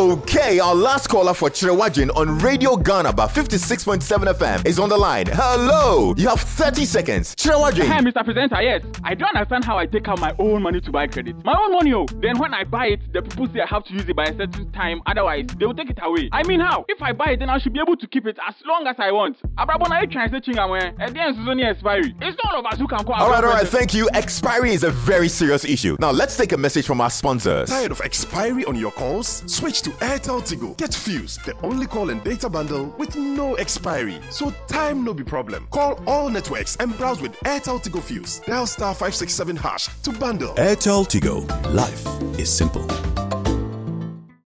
Okay, our last caller for Chirewajin on Radio Ghana about 56.7 FM is on the line. Hello, you have 30 seconds. Chirewajin. Hi, Mr. Presenter. Yes, I don't understand how I take out my own money to buy credit. My own money, oh. Then when I buy it, the people say I have to use it by a certain time. Otherwise, they will take it away. I mean, how? If I buy it, then I should be able to keep it as long as I want. Abrabona, you trying to say chingamwe? At the end, it's only expiry. It's not all of us who can call. All right. Thank you. Expiry is a very serious issue. Now let's take a message from our sponsors. Tired of expiry on your calls? Switch to Airtel Tigo. Get Fuse, the only call and data bundle with no expiry. So time no be problem. Call all networks and browse with Airtel Tigo Fuse. Dial *567# to bundle. Airtel Tigo. Life is simple.